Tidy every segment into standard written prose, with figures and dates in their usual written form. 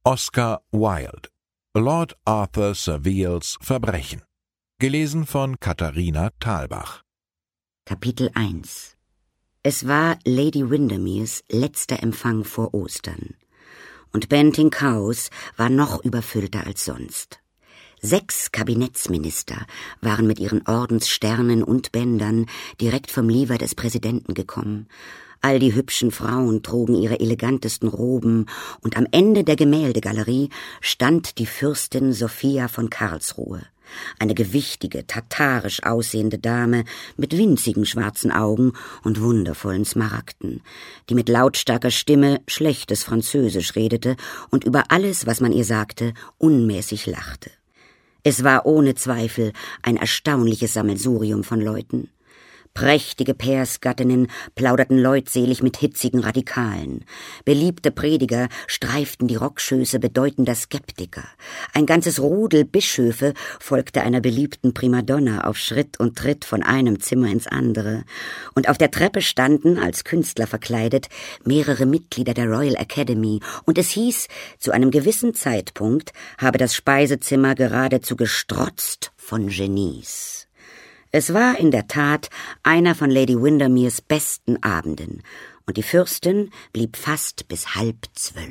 Oscar Wilde. Lord Arthur Savils Verbrechen. Gelesen von Katharina Thalbach. Kapitel 1. Es war Lady Windermeres letzter Empfang vor Ostern. Und Banting House war noch überfüllter als sonst. 6 Kabinettsminister waren mit ihren Ordenssternen und Bändern direkt vom Lever des Präsidenten gekommen. All die hübschen Frauen trugen ihre elegantesten Roben, und am Ende der Gemäldegalerie stand die Fürstin Sophia von Karlsruhe, eine gewichtige, tatarisch aussehende Dame mit winzigen schwarzen Augen und wundervollen Smaragden, die mit lautstarker Stimme schlechtes Französisch redete und über alles, was man ihr sagte, unmäßig lachte. Es war ohne Zweifel ein erstaunliches Sammelsurium von Leuten. Prächtige Pairsgattinnen plauderten leutselig mit hitzigen Radikalen. Beliebte Prediger streiften die Rockschöße bedeutender Skeptiker. Ein ganzes Rudel Bischöfe folgte einer beliebten Primadonna auf Schritt und Tritt von einem Zimmer ins andere. Und auf der Treppe standen, als Künstler verkleidet, mehrere Mitglieder der Royal Academy. Und es hieß, zu einem gewissen Zeitpunkt habe das Speisezimmer geradezu gestrotzt von Genies. Es war in der Tat einer von Lady Windermeres besten Abenden, und die Fürstin blieb fast bis 11:30.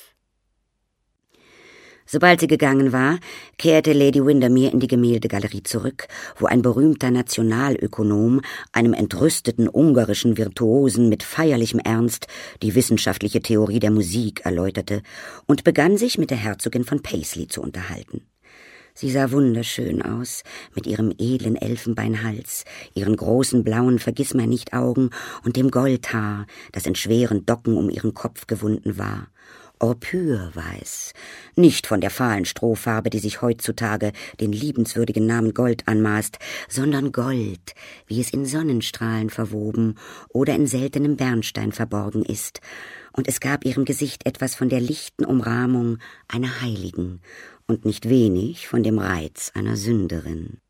Sobald sie gegangen war, kehrte Lady Windermere in die Gemäldegalerie zurück, wo ein berühmter Nationalökonom einem entrüsteten ungarischen Virtuosen mit feierlichem Ernst die wissenschaftliche Theorie der Musik erläuterte und begann sich mit der Herzogin von Paisley zu unterhalten. Sie sah wunderschön aus, mit ihrem edlen Elfenbeinhals, ihren großen blauen Vergissmeinnicht-Augen und dem Goldhaar, das in schweren Docken um ihren Kopf gewunden war. Orpürweiß, nicht von der fahlen Strohfarbe, die sich heutzutage den liebenswürdigen Namen Gold anmaßt, sondern Gold, wie es in Sonnenstrahlen verwoben oder in seltenem Bernstein verborgen ist, und es gab ihrem Gesicht etwas von der lichten Umrahmung einer Heiligen und nicht wenig von dem Reiz einer Sünderin.